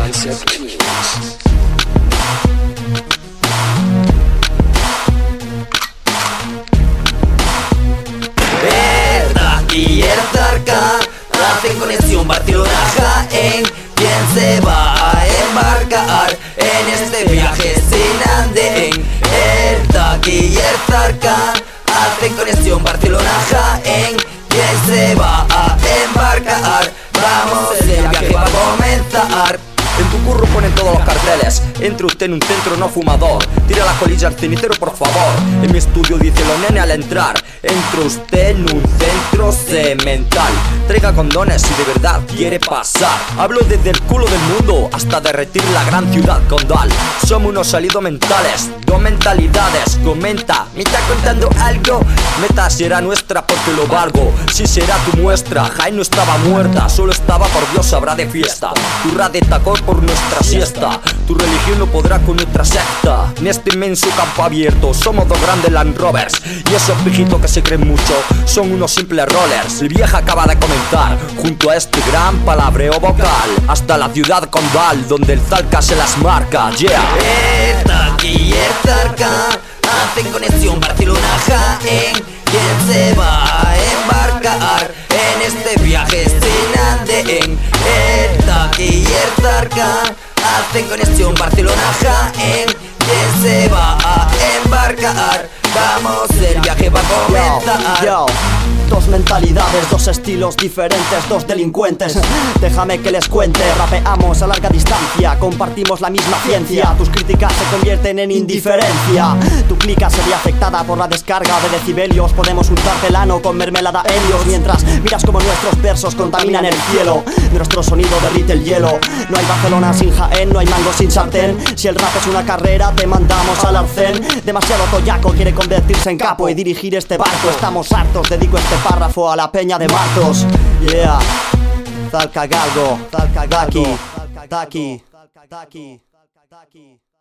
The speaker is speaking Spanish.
Concept Kings. Y el Zarca hacen conexión Barcelona-Jaén. ¿Quién se va a embarcar en este viaje sin andén? El Taki y el Zarca hacen conexión Barcelona-Jaén. ¿Quién se va a embarcar? Vamos, el viaje va a comenzar. En tu curro ponen todos los carteles: entre usted en un centro no fumador, tira la colilla al cenicero por favor. En mi estudio dice los nene al entrar: entre usted en un centro semental, traiga condones si de verdad quiere pasar. Hablo desde el culo del mundo hasta derretir la gran ciudad condal. Somos unos salidos mentales, dos mentalidades. Comenta, me está contando algo. Meta será nuestra porque lo valgo. Si será tu muestra, Jaén no estaba muerta, solo estaba por Dios sabrá de fiesta. Turra de tacón por nuestra siesta, tu religión no podrá con nuestra secta. En este inmenso campo abierto somos dos grandes Land Rovers, y esos pijitos que se creen mucho son unos simples rollers. El viaje acaba de comenzar junto a este gran palabreo vocal hasta la ciudad condal donde el Zarca se las marca. Yeah. El Taki y el Zarca hacen conexión Barcelona-Jaén. ¿Quién se va a embarcar en este viaje sin andén? El Taki y el Zarca hacen conexión Barcelona-Jaén. ¿Quién se va a embarcar? Vamos, el viaje va a comenzar. Yo. Dos mentalidades, dos estilos diferentes, dos delincuentes. Déjame que les cuente, rapeamos a larga distancia, compartimos la misma ciencia. Tus críticas se convierten en indiferencia. Tu clica se ve afectada por la descarga de decibelios. Podemos untarte el ano con mermelada Helios, mientras miras como nuestros versos contaminan el cielo. Nuestro sonido derrite el hielo. No hay Barcelona sin Jaén, no hay mango sin sartén. Si el rap es una carrera, te mandamos al arcén. Demasiado toyaco quiere convertirse en capo y dirigir este barco. Estamos hartos, dedico este párrafo a la peña de Martos. Yeah. Zarca Galgo, Taki, Taki, Taki, Taki.